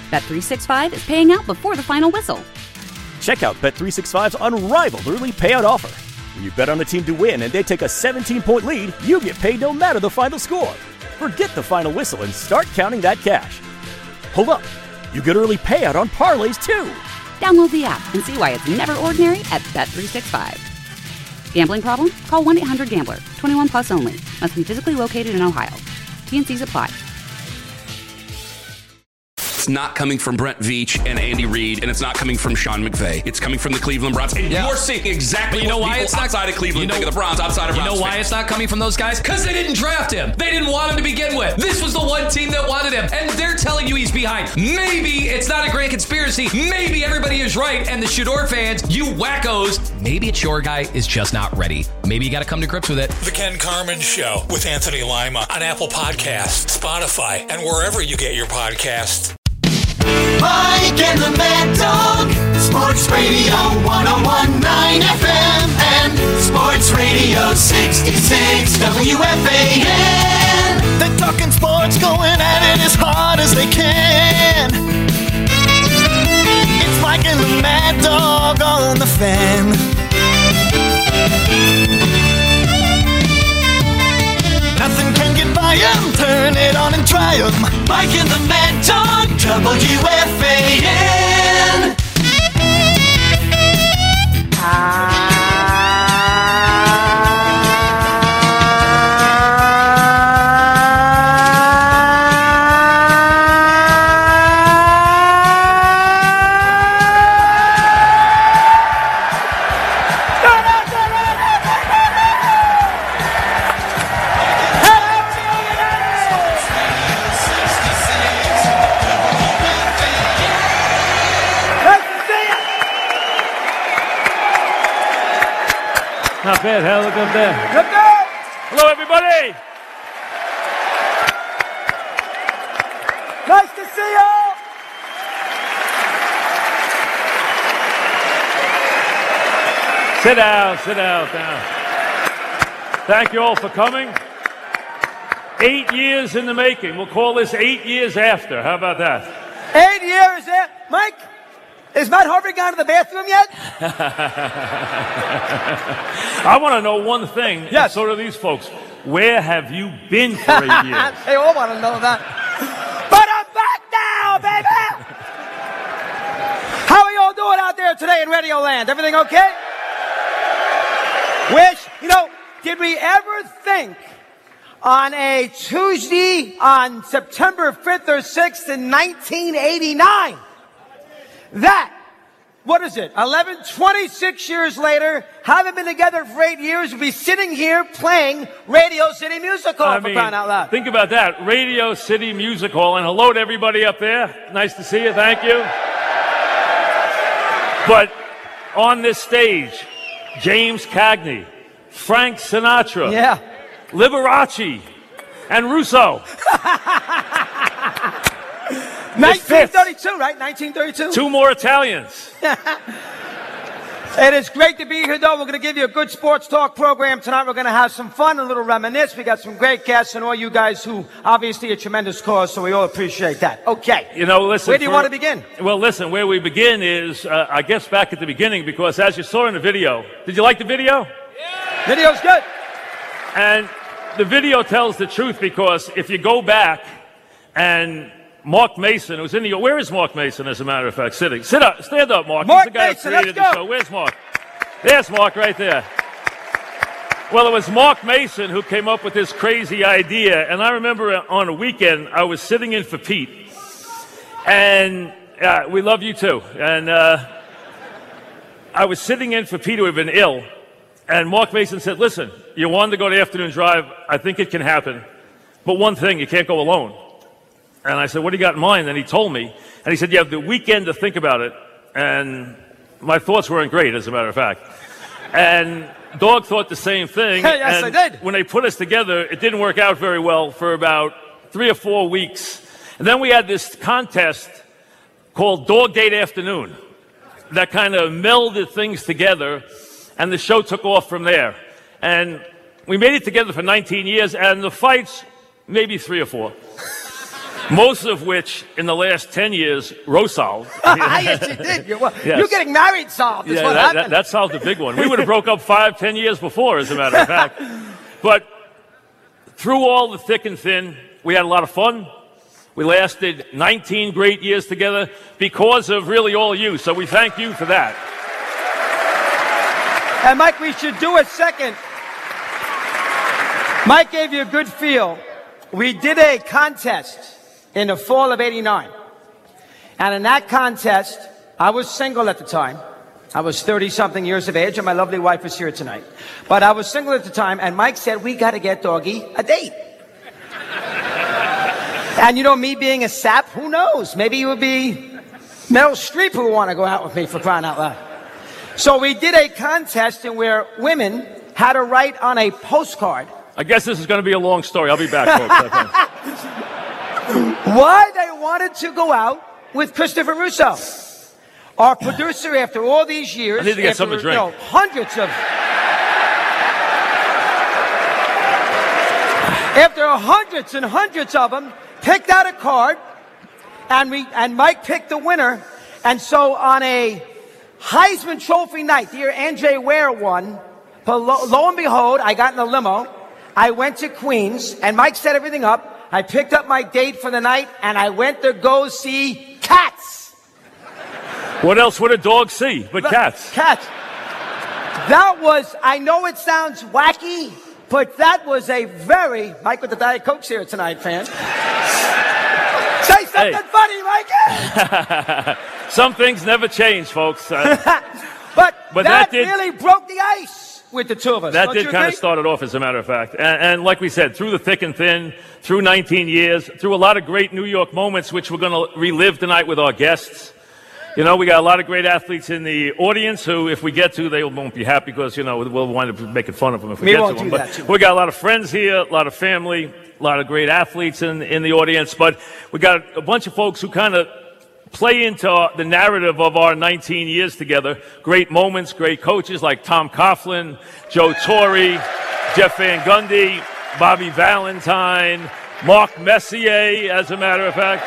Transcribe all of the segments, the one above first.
Bet365 is paying out before the final whistle. Check out Bet365's unrivaled early payout offer. When you bet on a team to win and they take a 17-point lead, you get paid no matter the final score. Forget the final whistle and start counting that cash. Hold up. You get early payout on parlays, too. Download the app and see why it's never ordinary at Bet365. Gambling problem? Call 1-800-GAMBLER. 21 plus only. Must be physically located in Ohio. T&Cs apply. It's not coming from Brent Veach and Andy Reid, and it's not coming from Sean McVay. It's coming from the Cleveland Browns. And you're seeing exactly what people outside of Cleveland think of the Browns, outside of Browns. You know why it's not coming from those guys? Because they didn't draft him. They didn't want him to begin with. This was the one team that wanted him, and they're telling you he's behind. Maybe it's not a grand conspiracy. Maybe everybody is right, and the Shador fans, you wackos, maybe it's your guy is just not ready. Maybe you got to come to grips with it. The Ken Carman Show with Anthony Lima on Apple Podcasts, Spotify, and wherever you get your podcasts. Mike and the Mad Dog, Sports Radio 101.9 FM and Sports Radio 66 WFAN. They're talking sports, going at it as hard as they can. It's Mike and the Mad Dog on the Fan. Nothing can get by 'em, turn it on and try 'em. Mike and the Mad Dog, WFAN. Not bad, huh? Look up there. Hello, everybody. Nice to see you. Sit down. Thank you all for coming. 8 years in the making. We'll call this 8 years after. How about that? 8 years there. Mike, is Matt Harvey gone to the bathroom yet? I want to know one thing. Yes. So do these folks. Where have you been for 8 years? They all want to know that. But I'm back now, baby! How are you all doing out there today in Radio Land? Everything okay? Did we ever think on a Tuesday on September 5th or 6th in 1989 that, 26 years later, haven't been together for 8 years, we'll be sitting here playing Radio City Music Hall, for crying out loud. Think about that. Radio City Music Hall. And hello to everybody up there. Nice to see you. Thank you. But on this stage, James Cagney, Frank Sinatra, Liberace, and Russo. 1932, right? 1932. Two more Italians. It is great to be here, though. We're going to give you a good sports talk program tonight. We're going to have some fun, a little reminisce. We got some great guests and all you guys who obviously a tremendous cause, so we all appreciate that. Okay. Listen. Where do you want to begin? Well, listen, where we begin is, I guess, back at the beginning, because as you saw in the video, did you like the video? Yeah. Video's good. And the video tells the truth, because if you go back and Mark Mason, who's in the... Where is Mark Mason, as a matter of fact? Sitting. Sit up. Stand up, Mark. Mark He's the guy Mason, who created the show. Where's Mark? There's Mark right there. Well, it was Mark Mason who came up with this crazy idea. And I remember on a weekend, I was sitting in for Pete. And we love you, too. And I was sitting in for Pete, who had been ill. And Mark Mason said, listen, you wanted to go to afternoon drive. I think it can happen. But one thing, you can't go alone. And I said, what do you got in mind? And he told me. And he said, you have the weekend to think about it. And my thoughts weren't great, as a matter of fact. And Dog thought the same thing. Yes, and I did. When they put us together, it didn't work out very well for about 3 or 4 weeks. And then we had this contest called Dog Date Afternoon that kind of melded things together. And the show took off from there. And we made it together for 19 years. And the fights, maybe 3 or 4. Most of which, in the last 10 years, Rose solved. Yes, you did. You're getting married solved. Is what happened. That solved a big one. We would have broke up 5-10 years before, as a matter of fact. But through all the thick and thin, we had a lot of fun. We lasted 19 great years together because of really all you. So we thank you for that. And Mike, we should do a second. Mike gave you a good feel. We did a contest in the fall of '89. And in that contest, I was single at the time. I was 30-something years of age, and my lovely wife is here tonight. But I was single at the time, and Mike said, we got to get Doggy a date. And you know, me being a sap, who knows? Maybe it would be Meryl Streep who would want to go out with me, for crying out loud. So we did a contest in where women had to write on a postcard. I guess this is going to be a long story. I'll be back, folks. Why they wanted to go out with Christopher Russo. Our producer, after all these years, I need to get something to drink. After hundreds and hundreds of them, picked out a card, and Mike picked the winner. And so on a Heisman Trophy night, the year N.J. Ware won, lo and behold, I got in a limo. I went to Queens, and Mike set everything up. I picked up my date for the night, and I went to go see Cats. What else would a dog see but cats? Cats. That was, I know it sounds wacky, but that was a very, Mike with the Diet Coke's here tonight, fan. Say something funny, Mike. Some things never change, folks. But that really broke the ice with the two of us. That did kind of start it off, as a matter of fact. And like we said, through the thick and thin, through 19 years, through a lot of great New York moments, which we're going to relive tonight with our guests. You know, we got a lot of great athletes in the audience who, if we get to, they won't be happy because, you know, we'll wind up making fun of them if we get to them. But we got a lot of friends here, a lot of family, a lot of great athletes in the audience. But we got a bunch of folks who kind of play into the narrative of our 19 years together. Great moments, great coaches like Tom Coughlin, Joe Torre, Jeff Van Gundy, Bobby Valentine, Mark Messier, as a matter of fact.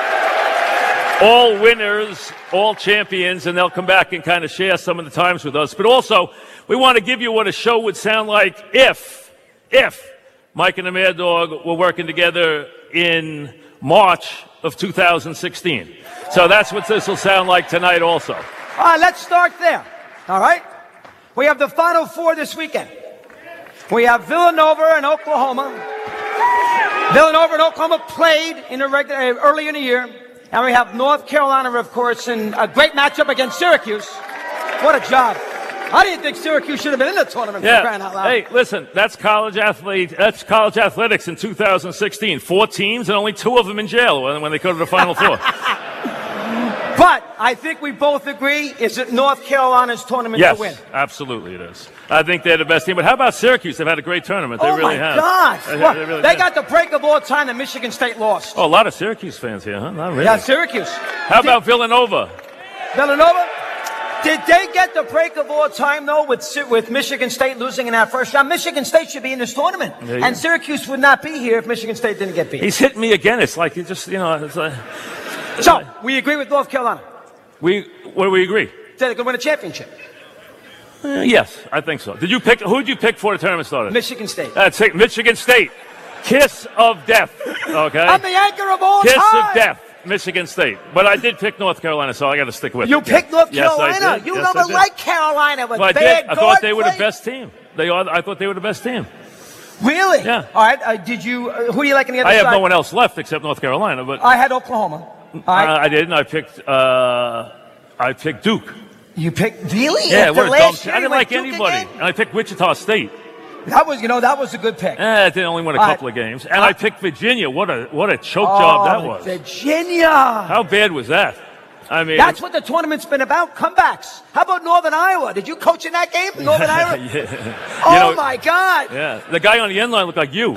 All winners, all champions, and they'll come back and kind of share some of the times with us. But also, we want to give you what a show would sound like if Mike and the Mad Dog were working together in March of 2016. So that's what this will sound like tonight also. All right, let's start there. All right? We have the Final Four this weekend. We have Villanova and Oklahoma. Villanova and Oklahoma played in the early in the year. And we have North Carolina, of course, in a great matchup against Syracuse. What a job. I didn't think Syracuse should have been in the tournament, for crying out loud. Hey, listen, that's college athletics in 2016. 4 teams and only 2 of them in jail when they go to the Final Four. But I think we both agree, is it North Carolina's tournament to win? Yes, absolutely it is. I think they're the best team. But how about Syracuse? They've had a great tournament. They really have. Oh, my gosh. They got the break of all time that Michigan State lost. Oh, a lot of Syracuse fans here, huh? Not really. Yeah, Syracuse. How about Villanova? Villanova? Did they get the break of all time, though, with Michigan State losing in that first round? Michigan State should be in this tournament. And Syracuse would not be here if Michigan State didn't get beat. He's hitting me again. It's like you just, it's like... So, we agree with North Carolina? What do we agree? They're going to win a championship. Yes, I think so. Who did you pick before the tournament started? Michigan State. That's it, Michigan State. Kiss of death, okay? I'm the anchor of all time. Kiss of death, Michigan State. But I did pick North Carolina, so I got to stick with it. You picked North Carolina? Yes, I did. You never liked Carolina with bad I thought guard they were play? the best team. I thought they were the best team. Really? Yeah. All right. Did you? Who do you like on the other I side? have no one else left except North Carolina. But I had Oklahoma. I didn't. I picked Duke. You picked really? Yeah, After last year, I didn't like Duke anybody. again? And I picked Wichita State. That was a good pick. They only won a couple of games. And I picked Virginia. What a choke job that was. Virginia. How bad was that? I mean, that's what the tournament's been about, comebacks. How about Northern Iowa? Did you coach in that game, Northern Iowa? Yeah. My God. Yeah, the guy on the end line looked like you.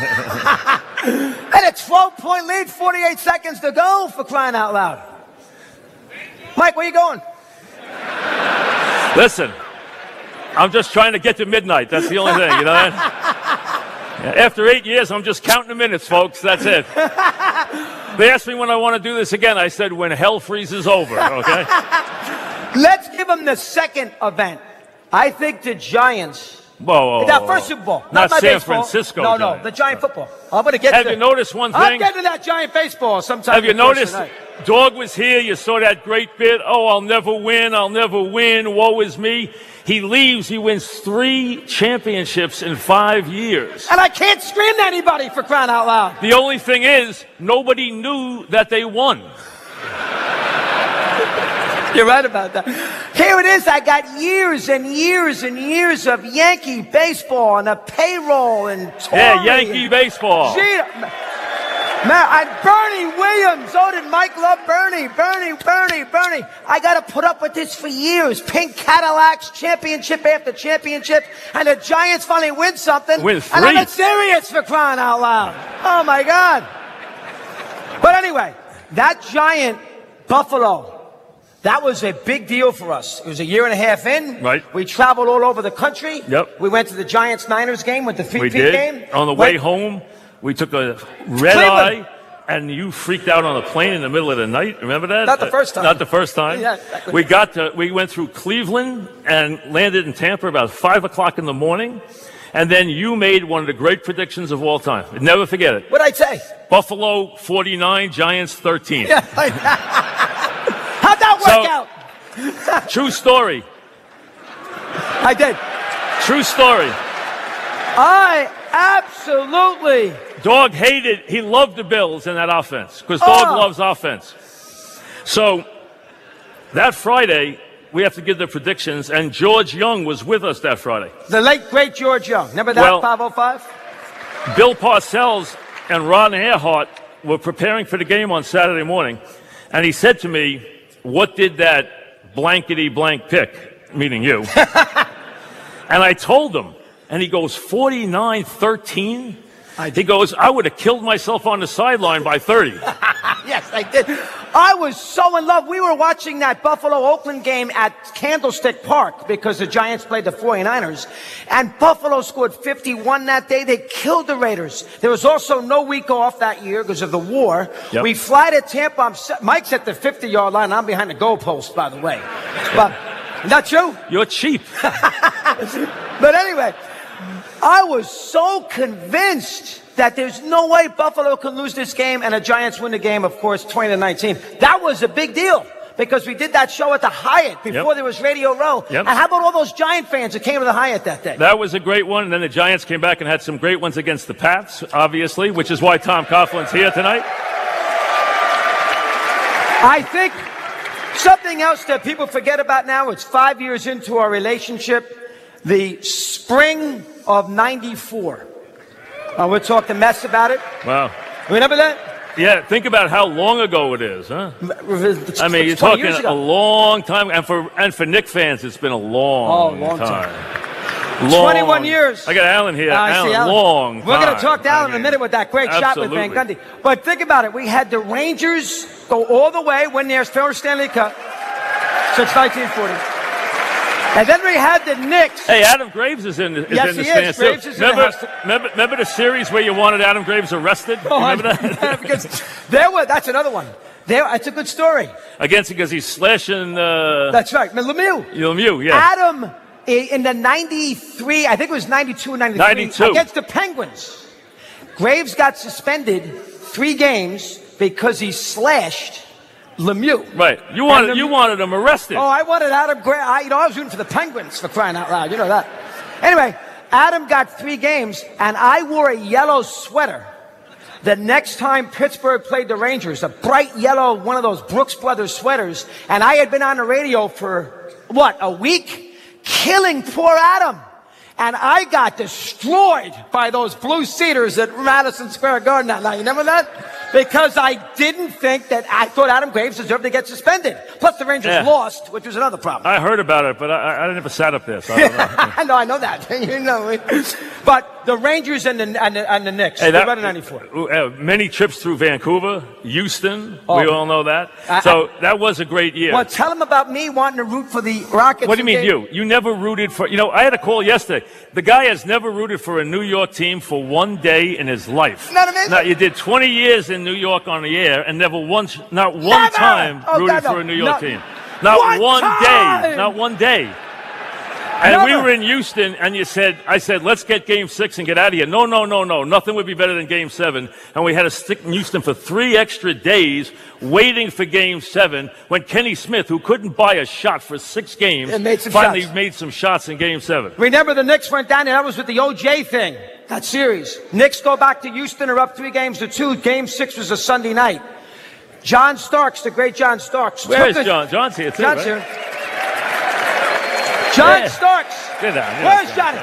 And it's 12-point lead, 48 seconds to go, for crying out loud. Mike, where you going? Listen, I'm just trying to get to midnight. That's the only thing, you know that? After 8 years, I'm just counting the minutes, folks. That's it. They asked me when I want to do this again. I said when hell freezes over, okay? Let's give them the second event. I think the Giants. Whoa. That first Super Bowl. Not my San baseball. Francisco. No, the Giant football. I'm going to get Have you noticed one thing? I'm getting to that Giant baseball sometime. Have you noticed? Dog was here. You saw that great bit. Oh, I'll never win. Woe is me. He leaves. He wins 3 championships in 5 years. And I can't scream to anybody for crying out loud. The only thing is, nobody knew that they won. You're right about that. Here it is. I got years and years and years of Yankee baseball and a payroll and Torrey. Yeah, Yankee baseball. Man, Bernie Williams. Oh, did Mike love Bernie? Bernie. I got to put up with this for years. Pink Cadillacs, championship after championship, and the Giants finally win something. Win 3. And I'm not serious for crying out loud. Oh, my God. But anyway, that Giant Buffalo, that was a big deal for us. It was a year and a half in. Right. We traveled all over the country. Yep. We went to the Giants-Niners game with the 3-peat We did. game. On the way home, we took a red eye, and you freaked out on a plane in the middle of the night. Remember that? Not the first time. Not the first time. Yeah, exactly. We went through Cleveland and landed in Tampa about 5 o'clock in the morning. And then you made one of the great predictions of all time. I'd never forget it. What'd I say? Buffalo 49, Giants 13. Yeah. How'd that work out? True story. I did. True story. I absolutely. Dog hated, he loved the Bills in that offense because Dog loves offense. So that Friday, we have to give the predictions, and George Young was with us that Friday. The late, great George Young. Remember that, 505? Bill Parcells and Ron Earhart were preparing for the game on Saturday morning, and he said to me, what did that blankety blank pick, meaning you? And I told him, and he goes, 49-13? He goes, I would have killed myself on the sideline by 30. Yes, I did. I was so in love. We were watching that Buffalo-Oakland game at Candlestick Park because the Giants played the 49ers. And Buffalo scored 51 that day. They killed the Raiders. There was also no week off that year because of the war. Yep. We fly to Tampa. Mike's at the 50-yard line. I'm behind the goalpost, by the way. But not true? You're cheap. But anyway, I was so convinced that there's no way Buffalo can lose this game and the Giants win the game, of course, 20-19. That was a big deal because we did that show at the Hyatt before there was Radio Row. Yep. And how about all those Giant fans that came to the Hyatt that day? That was a great one. And then the Giants came back and had some great ones against the Pats, obviously, which is why Tom Coughlin's here tonight. I think something else that people forget about now, it's 5 years into our relationship, the spring of 94. We'll talk to Mess about it. Wow. Remember that? Yeah, think about how long ago it is, huh? I mean, you're talking a long time. And for Knick fans, it's been a long time. 21 years. I got Alan here. Alan, long time. We're going to talk to Alan in a minute with that great shot with Van Gundy. But think about it. We had the Rangers go all the way, win their first Stanley Cup since 1940. And then we had the Knicks. Hey, Adam Graves is in the yes, stands. Yes, Graves is in the house. Remember the series where you wanted Adam Graves arrested? Remember that? Because that's another one. It's a good story. Because he's slashing... That's right. Lemieux, yeah. Adam, in the 93, I think it was 92 or 93. 92. Against the Penguins. Graves got suspended 3 games because he slashed Lemieux. Right. You wanted him arrested. Oh, I wanted Adam Graves. I was rooting for the Penguins, for crying out loud. You know that. Anyway, Adam got 3 games, and I wore a yellow sweater the next time Pittsburgh played the Rangers, a bright yellow, one of those Brooks Brothers sweaters, and I had been on the radio for, a week? Killing poor Adam. And I got destroyed by those Blue Cedars at Madison Square Garden that night. You remember that? Because I didn't think that I thought Adam Graves deserved to get suspended. Plus the Rangers lost, which was another problem. I heard about it, but I never sat up there, so I don't know. No, I know that. You know. But the Rangers and the Knicks. Hey, They run in 94. Many trips through Vancouver, Houston. We all know that. So that was a great year. Well, tell them about me wanting to root for the Rockets. What do you mean you? You never rooted for... I had a call yesterday. The guy has never rooted for a New York team for one day in his life. Isn't that amazing? Now, you did 20 years in New York on the air and not one time rooted for a New York team. Not one day. And we were in Houston, and I said, let's get Game 6 and get out of here. No. Nothing would be better than Game 7. And we had to stick in Houston for 3 extra days waiting for Game 7 when Kenny Smith, who couldn't buy a shot for 6 games, finally made some shots in Game 7. Remember the Knicks went down there. That was with the OJ thing, that series. Knicks go back to Houston. They're up 3-2. Game 6 was a Sunday night. John Starks, the great John Starks. Where is John? John's here, too, John's right? here. John Starks. Sit down. Where's Johnny?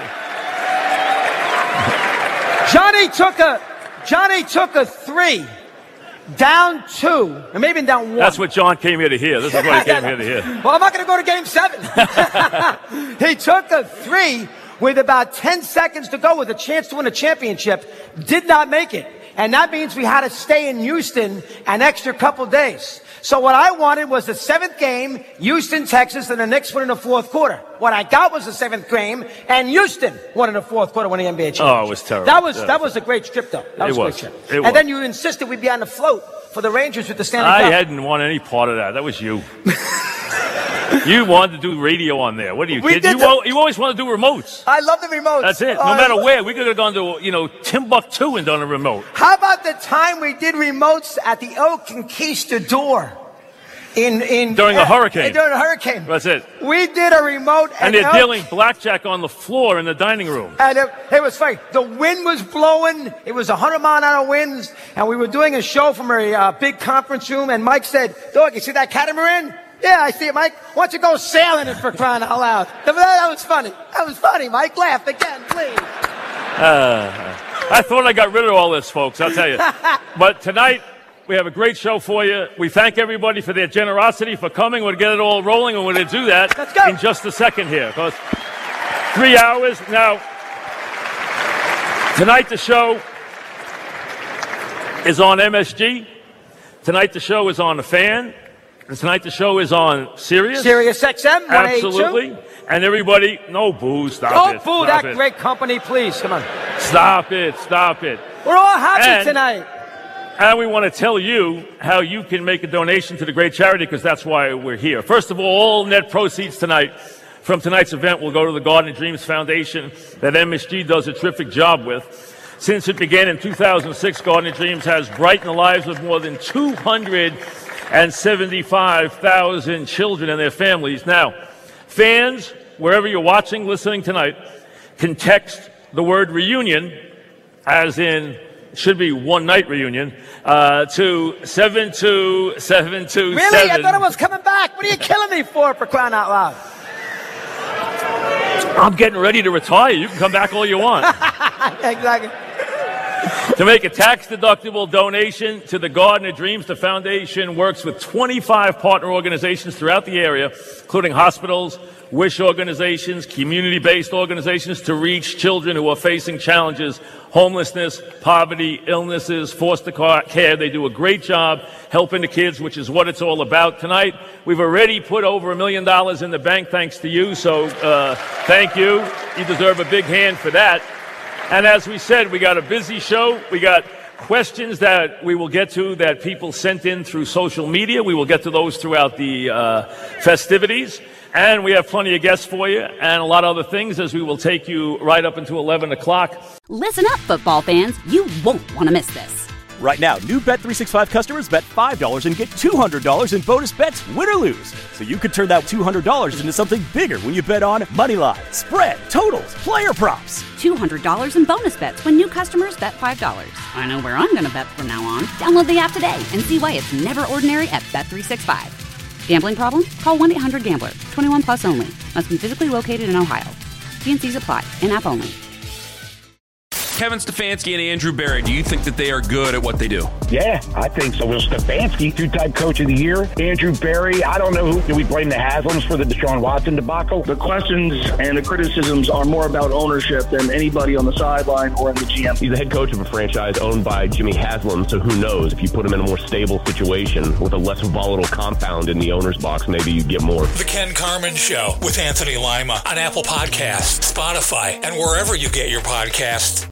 Johnny took a 3, down 2, and maybe down 1. That's what John came here to hear. This is what he came here to hear. Well, I'm not going to go to Game 7. He took a 3 with about 10 seconds to go with a chance to win a championship. Did not make it. And that means we had to stay in Houston an extra couple days. So what I wanted was the 7th game, Houston, Texas, and the Knicks win in the 4th quarter. What I got was the 7th game, and Houston won in the 4th quarter, winning the NBA championship. Oh, it was terrible. That was a great trip, though. That was a great trip. And then you insisted we'd be on the float for the Rangers with the Stanley Cup. I hadn't won any part of that. That was you. You wanted to do radio on there. What are you kidding? You always want to do remotes. I love the remotes. That's it. No matter where. We could have gone to, Timbuktu and done a remote. How about the time we did remotes at the El Conquistador? During a hurricane. During a hurricane. That's it. We did a remote. And they're dealing blackjack on the floor in the dining room. And it was funny. The wind was blowing. It was 100-mile-an-hour winds. And we were doing a show from a big conference room. And Mike said, Dog, you see that catamaran? Yeah, I see it, Mike. Why don't you go sailing it for crying out loud? That was funny. That was funny, Mike. Laugh again, please. I thought I got rid of all this, folks, I'll tell you. But tonight, we have a great show for you. We thank everybody for their generosity, for coming. We'll get it all rolling, and we're going to do that in just a second here. Because 3 hours. Now, tonight the show is on MSG. Tonight the show is on The Fan. And tonight the show is on Sirius. Sirius XM, 182. Absolutely. And everybody, no booze, stop it. Don't boo that great company, please. Come on. Stop it. We're all happy tonight. And we want to tell you how you can make a donation to the great charity, because that's why we're here. First of all net proceeds tonight from tonight's event will go to the Garden of Dreams Foundation that MSG does a terrific job with. Since it began in 2006, Garden of Dreams has brightened the lives of more than 275,000 children and their families. Now, fans, wherever you're watching, listening tonight, can text the word reunion, as in should be one night reunion, to 72727. Really? I thought it was coming back. What are you killing me for crying out loud? I'm getting ready to retire. You can come back all you want. Exactly. To make a tax-deductible donation to the Garden of Dreams, the foundation works with 25 partner organizations throughout the area, including hospitals, wish organizations, community-based organizations, to reach children who are facing challenges, homelessness, poverty, illnesses, foster care. They do a great job helping the kids, which is what it's all about. Tonight, we've already put over $1 million in the bank thanks to you, so thank you. You deserve a big hand for that. And as we said, we got a busy show. We got questions that we will get to that people sent in through social media. We will get to those throughout the festivities. And we have plenty of guests for you and a lot of other things, as we will take you right up until 11 o'clock. Listen up, football fans. You won't want to miss this. Right now, new Bet365 customers bet $5 and get $200 in bonus bets, win or lose. So you could turn that $200 into something bigger when you bet on money line, spread, totals, player props. $200 in bonus bets when new customers bet $5. I know where I'm going to bet from now on. Download the app today and see why it's never ordinary at Bet365. Gambling problem? Call 1-800-GAMBLER. 21 plus only. Must be physically located in Ohio. T&Cs apply. In-app only. Kevin Stefanski and Andrew Berry, do you think that they are good at what they do? Yeah, I think so. Well, Stefanski, two-time coach of the year. Andrew Berry, I don't know who. Do we blame the Haslams for the Deshaun Watson debacle? The questions and the criticisms are more about ownership than anybody on the sideline or in the GM. He's the head coach of a franchise owned by Jimmy Haslam, so who knows? If you put him in a more stable situation with a less volatile compound in the owner's box, maybe you get more. The Ken Carman Show with Anthony Lima on Apple Podcasts, Spotify, and wherever you get your podcasts.